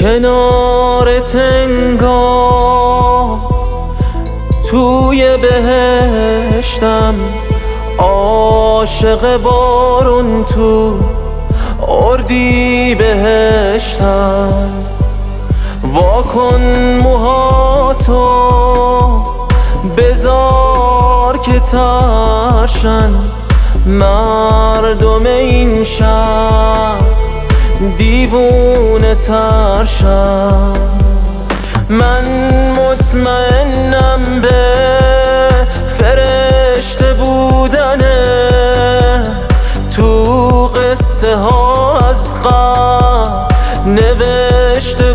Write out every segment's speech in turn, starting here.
کنارت انگار توی بهشتم، عاشق بارون تو اردی بهشتم. واکن موهاتو بذار که ترشن مردم این شهر، دیوونه ترشن. من مطمئنم به فرشته بودنه، تو قصه ها از قبل نوشته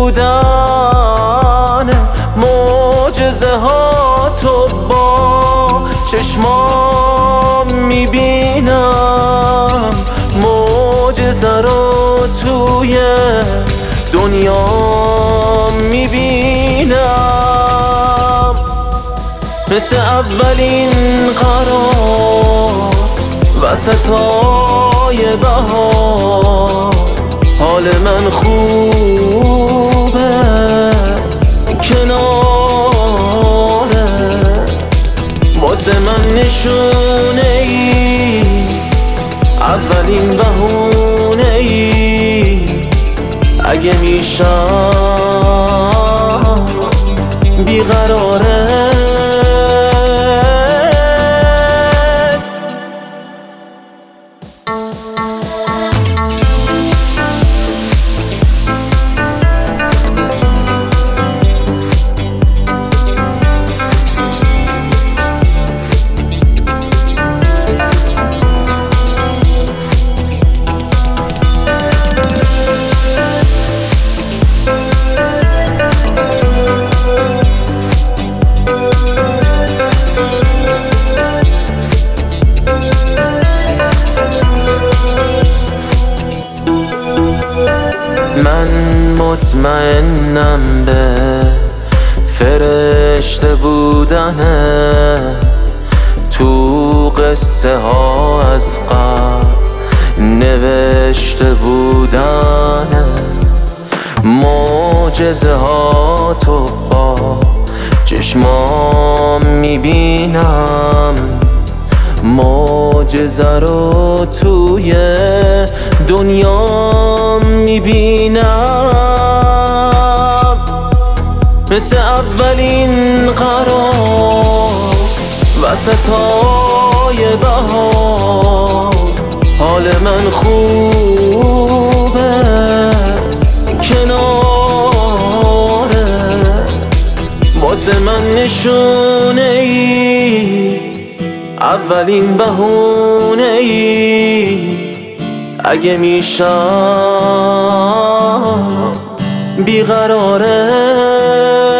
بودنه. معجزه ها تو با چشمام میبینم، معجزه رو توی دنیا میبینم. مثل اولین قرار وسطای بهار، حال من خوبه کناره. واسه من نشونه ای، اولین بهونه ای. اگه میشم بیقراره. من مطمئنم به فرشته بودنت، تو قصه ها از قبل نوشته بودنت. معجزه ها تو با چشمام میبینم، معجزه رو توی دنیا میبینم. مثل اولین قرار وسطای بهار، حال من خوبه کناره. واسه من نشونه ای، اولین بهونه ای. اگه میشم بیقراره.